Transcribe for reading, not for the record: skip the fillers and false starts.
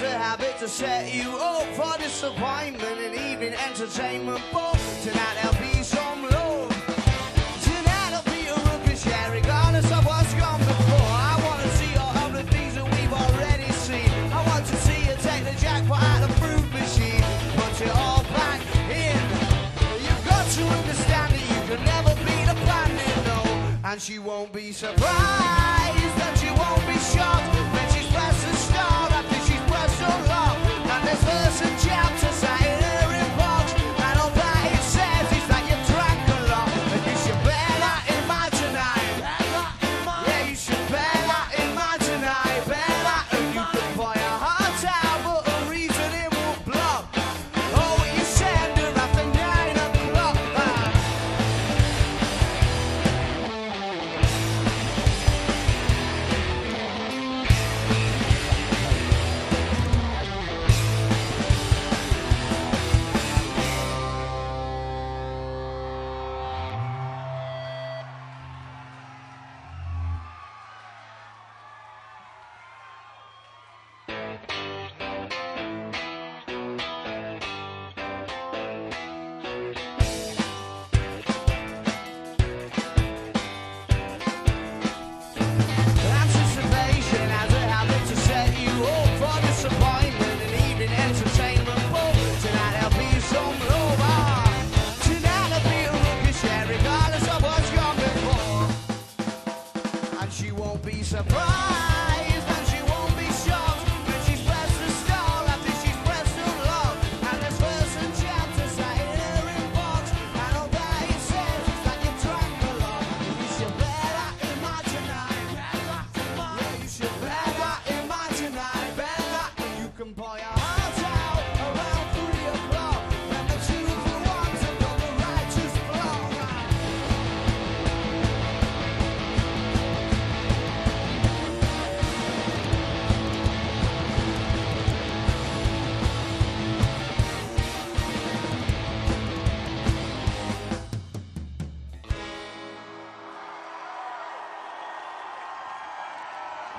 a habit to set you up for disappointment and evening entertainment. But tonight there'll be some love. Tonight there'll be a ruckus, yeah, regardless of what's gone before. I want to see all of the things that we've already seen. I want to see you take the jackpot out of the fruit machine, put it all back in. You've got to understand that you can never beat a planet, no. And she won't be surprised, and she won't be shocked when she's pressed the start after she's pressed unlock. And there's verse and chapters out in her inbox, and all that it says is that you drank a lot. And you should bear that in mind tonight. Yeah, you should bear that in mind tonight. Bear that, and you can buy a heart out, but a reason it won't block. Oh, you send her after 9 o'clock. Anticipation has a habit to set you up for disappointment and evening entertainment. But tonight there'll be some love. Tonight there'll be a ruckus, yeah, regardless of what's gone before. And she won't be surprised, and she won't be shocked when she's pressed the stall after she's pressed unlock. And there's verse and chapters out in her inbox, and all that it says is that you drank a lot. You should bear that in mind tonight. Yeah, you should bear that in mind tonight. Bear that, and you can buy a